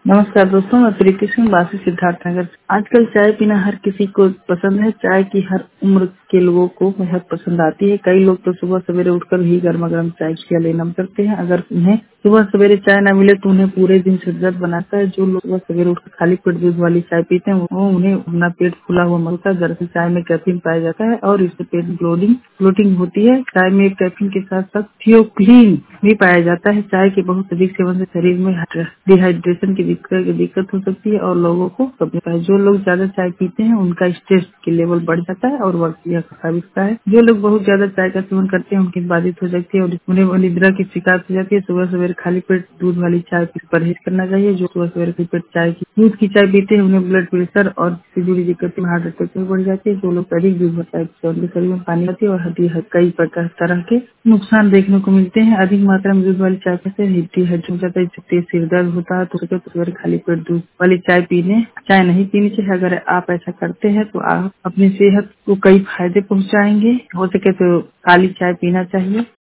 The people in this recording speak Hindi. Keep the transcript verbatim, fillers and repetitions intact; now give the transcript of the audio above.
नमस्कार दोस्तों, मैं प्रीति सिंह बासी सिद्धार्थ नगर। आजकल चाय पीना हर किसी को पसंद है। चाय की हर उम्र के लोगों को बेहद पसंद आती है। कई लोग तो सुबह सवेरे उठकर ही गर्मा गर्म चाय किया लेना करते हैं। अगर उन्हें सुबह सवेरे चाय न मिले तो उन्हें पूरे दिन शिद्दत बनाता है। जो लोग सुबह सवेरे उठकर खाली पेट दूध वाली चाय पीते हैं वो उन्हें अपना पेट फूला हुआ मिलता है। दरअसल चाय में कैफीन पाया जाता है और इससे पेट ब्लोटिंग ब्लोटिंग होती है। चाय में कैफीन के साथ साथ थियोक्लिन भी पाया जाता है। चाय के बहुत अधिक सेवन से शरीर में डिहाइड्रेशन की दिक्कत दिक्कत हो सकती है और लोगों को कब्ज होता है। जो लोग ज्यादा चाय पीते हैं उनका स्ट्रेस की लेवल बढ़ जाता है और वह यह साबित है। जो लोग बहुत ज्यादा चाय का सेवन करते हैं उनकी बाधित हो जाती है और उन्हें निद्रा की शिकायत हो जाती है। सुबह सवेरे खाली पेट दूध वाली चाय पी परहेज करना चाहिए। जो सुबह सवेरे खाली पेट चाय की दूध की चाय पीते हैं उन्हें ब्लड प्रेशर और से जुड़ी दिक्कतें हार्ट अटैक में बढ़ जाती है। जो लोग अधिक दूध वाली चाय पीते हैं उनके शरीर में पानी आती है और हड्डी कई प्रकार तरह के नुकसान देखने को मिलते हैं। अधिक मात्रा में दूध वाली चाय से डिहाइड्रेशन हो जाता है, इससे तेज सिर दर्द होता है। तो सवेरे खाली पेट दूध वाली चाय पीने चाय नहीं पीनी चाहिए। अगर आप ऐसा करते हैं तो आप अपनी सेहत को कई फायदे पहुंचाएंगे। हो सके तो काली चाय पीना चाहिए।